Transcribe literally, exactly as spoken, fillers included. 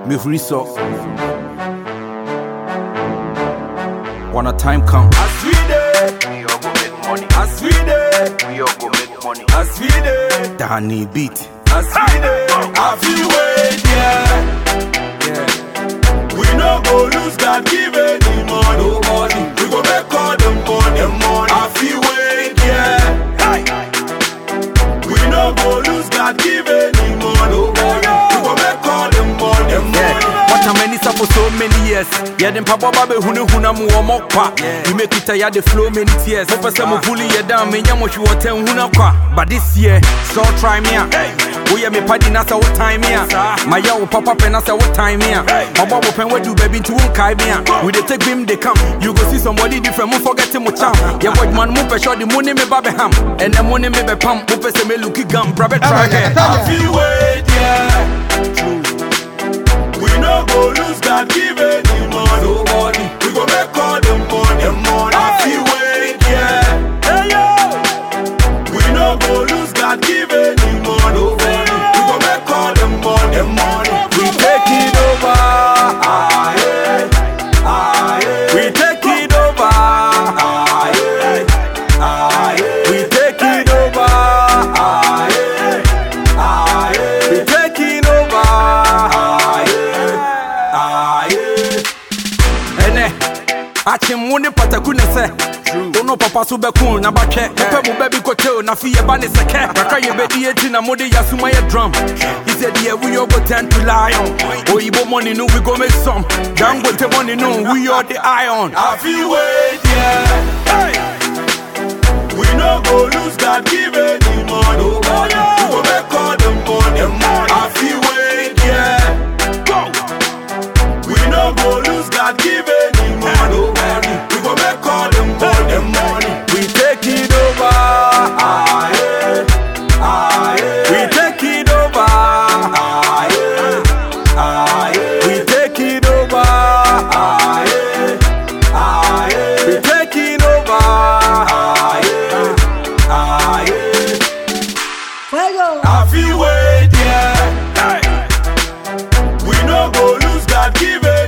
me free so. When a time come, as we dey, we all go make money. as we dey, We all go make money. as we dey, Danny beat. as we dey. I feel wait, yeah, yeah. We no go lose God give any money. Nobody. We go make all the money. The money. I feel wait, yeah. Hey. We no go lose God give any money. Nobody. We go make all the money. The money. What a many for so many years. Yeah, them papa babe hunu huna mu omokpa. You make it ya the flow many tears. If I say mo bully you down, me nyamo shi wote huna kwa. But this year, so try me out. Oh yeah, me party na say what time here. My young papa pen na say what time here. My bobo pen we do baby to unkai me. We dey take him they come. You go see somebody different, mo forget him mo charm. Yeah, boy man mo pe sure the money me babe ham. And the money me be pam. Mo pe say me looky gum, brabe try again. I feel wait, yeah. We no go lose God give any money. Nobody. We go make all the money. The money. I feel wait, yeah. Hey yo. We no go lose God give any money. Nobody. We go make all the money. The money. We take it over. Ah, yeah. Ah, yeah. We take it over. Ah, yeah. Ah, yeah. We take it over. Ah, yeah. Ah, yeah. We taking over. Ah, yeah. Ah, yeah. Ene, achim wone patakune se. Ono papa so be cool na ba twe. Pepe mo baby kotel na fi ye ba ne seke. Kaka ye be die ti na mode ya suma ye drum. He said yeah we all go tend to lion. Oyibo money no we go make some. Dangote money no we all the iron. I feel wait, yeah. Hey. We no go lose God give any money. Nobody. We go make all the money. The money. I feel wait, yeah. Go. We no go lose God give any money. Nobody. We go make all the money. The money. We take it over. Ah, yeah. Ah, yeah. We take it over. Ah, yeah. Ah, yeah. We take it over. Ah, yeah. Ah, yeah. We taking over. Ah, yeah. Ah, yeah. Fuego. I feel wait, yeah. Hey. We no go lose God give it.